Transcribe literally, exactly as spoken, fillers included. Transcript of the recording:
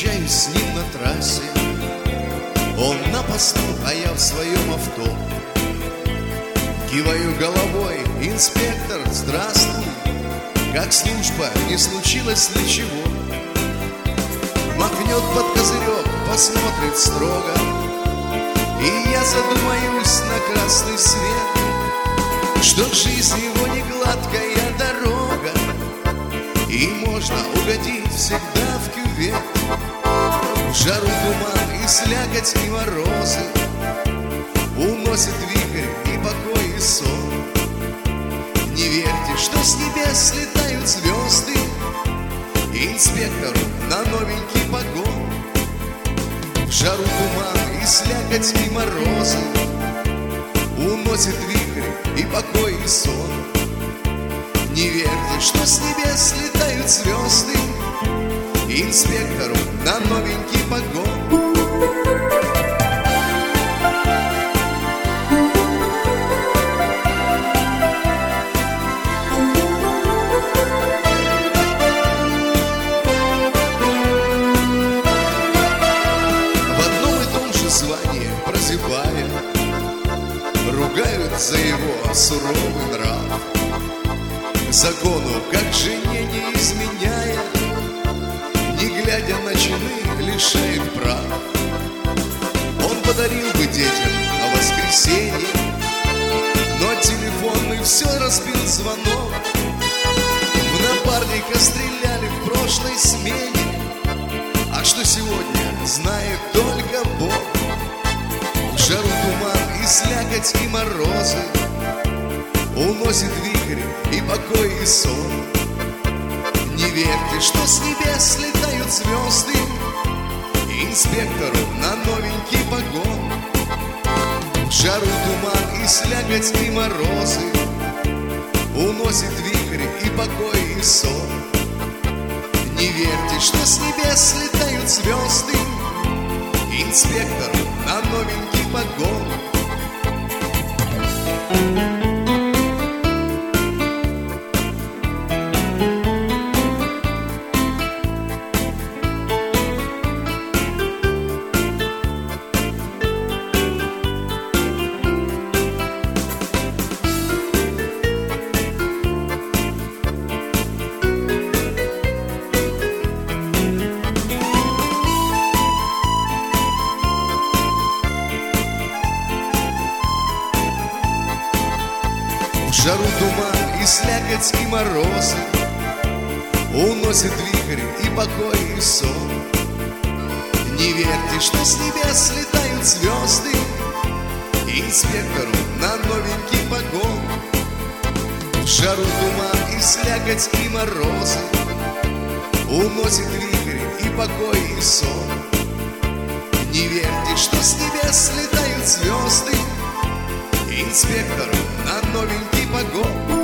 встречаюсь с ним на трассе. Он на посту, а я в своем авто. Киваю головой: инспектор, здравствуй. Как служба, не случилось ничего. Махнет под козырек, посмотрит строго, и я задумаюсь на красный свет, что жизнь его не гладкая дорога, и можно угодить всегда в кювет. В жару туман и слякоть и морозы уносит вихрь и покой и сон. Не верьте, что с небес слетают звезды инспектору на новенький погон. В жару туман и слякоть и морозы уносит вихрь и покой и сон. Не верьте, что с небес слетают звезды инспектору на новенький погон. Прозябая, ругают за его суровый нрав. Закону, как жене не изменяя, не глядя на чины, лишает прав. Он подарил бы детям о воскресенье, но телефонный все разбил звонок. В напарника стреляли в прошлой смене, а что сегодня, знает только Бог. В жару туман и слякоть и морозы уносит вихрь и покой и сон. Не верьте, что с небес слетают звезды инспектору на новенький погон. В жару туман и слякоть и морозы уносит вихрь и покой и сон. Не верьте, что с небес слетают звезды инспектору на новенький погон. В жару туман и слякоть и морозы уносит вихрь и покой и сон. Не верьте, что с небес слетают звезды инспектору на новенький погон. В жару туман и слякоть и морозы уносит вихрь и покой и сон. Не верьте, что с небес слетают звезды инспектору на новенький погон.